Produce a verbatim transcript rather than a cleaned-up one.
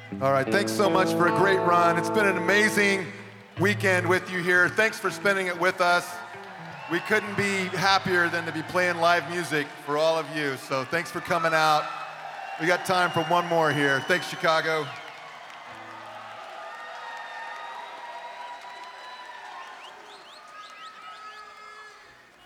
All right, thanks so much for a great run. It's been an amazing weekend with you here. Thanks for spending it with us. We couldn't be happier than to be playing live music for all of you. So thanks for coming out. We got time for one more here. Thanks, Chicago.